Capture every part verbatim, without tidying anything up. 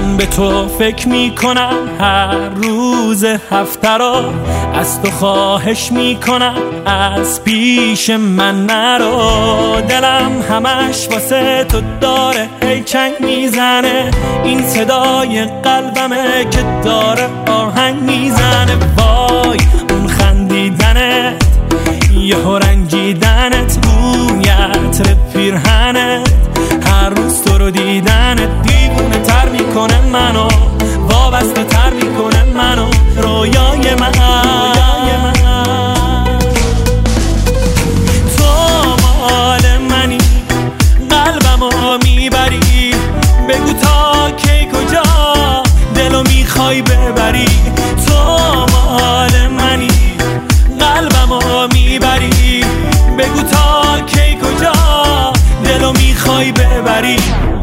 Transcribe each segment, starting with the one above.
من به تو فکر میکنم هر روز هفته را، از تو خواهش میکنم از پیش من نرو. دلم همش واسه تو داره هی چنگ میزنه، این صدای قلبمه که داره آهنگ میزنه. وای اون خندیدنت، یهو رنگیدنت، بوی عطر پیرهنت، هر روز تو رو دیدنت دیوونه تر میکنه منو، وابسته تر میکنه منو، رویای من. تو مال منی، قلبمو میبری، بگو تا کی کجا دلو میخوای ببری. تو مال منی، قلبمو میبری، بگو تا کی کجا دلو میخوای ببری.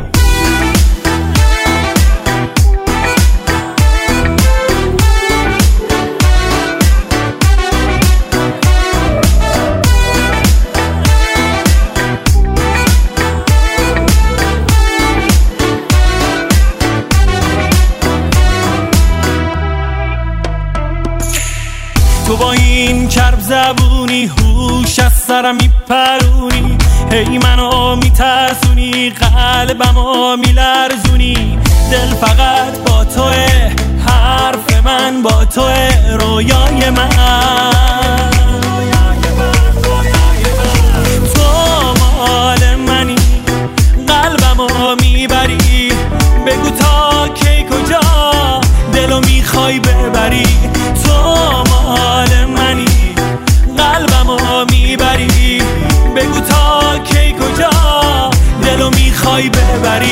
تو با این کرب زبونی هوش از سرم میپرونی، هی منو میترسونی، قلبمو میلرزونی. دل فقط با توه، حرف من با توه، رویای من. تو مال منی، قلبمو میبری، بگو تا کی کجا دلو میخوای ببری. تو مال منی، قلبمو میبری، بگو تا کی کجا دلو میخوای ببری.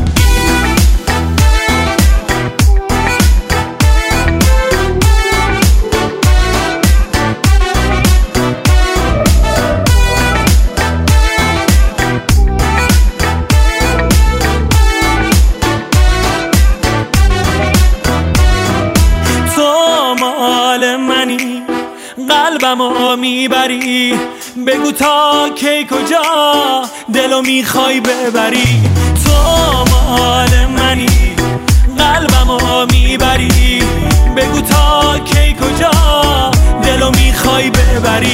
قلبمو میبری، بگو تا کی کجا دلو میخوای ببری. تو مال منی، قلبمو میبری، بگو تا کی کجا دلو میخوای ببری.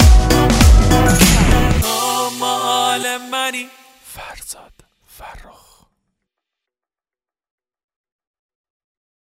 فرزاد فرخ.